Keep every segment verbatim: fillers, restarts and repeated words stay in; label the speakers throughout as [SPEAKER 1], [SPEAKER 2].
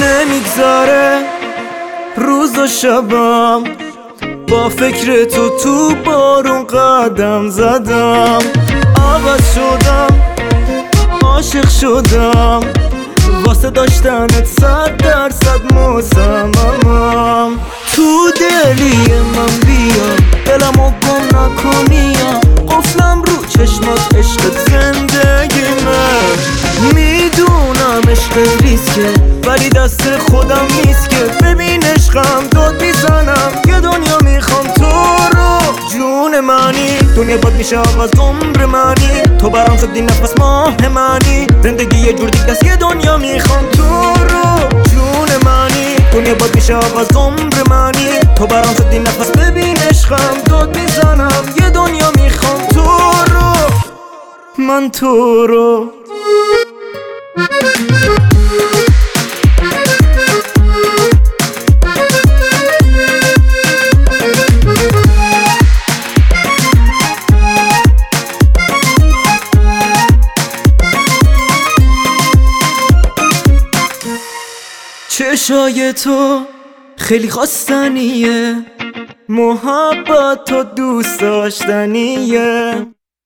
[SPEAKER 1] نمیگذاره روز و شبم، با فکر تو تو بارون قدم زدم. عوض شدم، عاشق شدم، واسه داشتنت صد درصد مصممم. تو دلی من بیا، دلمو گم نکنی، قفلم رو چشمات عشقت زندگی من. میدونم عشق ریسکه ولی دست خودم نیست که ببین عشقم داد میزنم. یه دنیا میخوام تو رو، جون منی، دنیا باد میشه آغاز عمر منی. تو برام شدی نفس ماه منی، زندگی یه جور دیگه است. یه دنیا میخوام تو رو، جون منی، دنیا باد میشه آغاز عمر منی. تو برام شدی نفس ببین عشقم داد میزنم. یه دنیا میخوام تو رو، من تو رو. چشای تو خیلی خواستنیه، محبت تو دوست داشتنیه.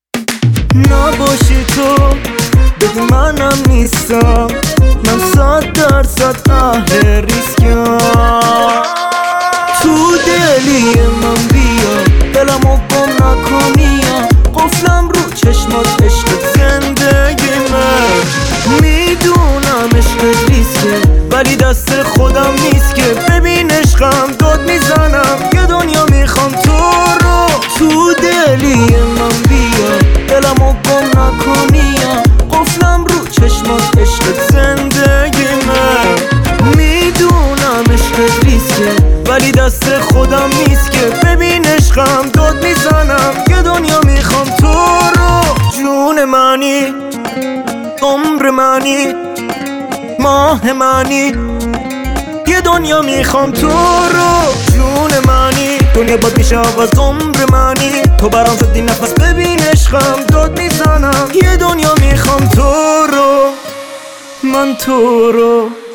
[SPEAKER 1] نباشی تو بگو منم نیستم، من صد درصد اهل ریسکم. تو دلی من بیا، دلمو گم نکنی، قفلم رو چشمات عشقت زندگی من. میدونم عشق ریسکه ولی دست خودم نیست که ببین عشقم داد میزنم. یه دنیا میخوام تو رو، تو دلی من بیا، دلمو گم نکنی، قفلم رو چشمات عشقت زندگی من. میدونم عشق ریسکه ولی دست خودم نیست که ببین عشقم داد میزنم. یه دنیا میخوام تو رو، جون منی، عمر منی، ماه منی. یه دنیا میخوام تو رو، جون منی، دنیا باد میشه آغاز عمر منی. تو برام شدی نفس ببین عشقم داد میزنم. یه دنیا میخوام تو رو، من تو رو.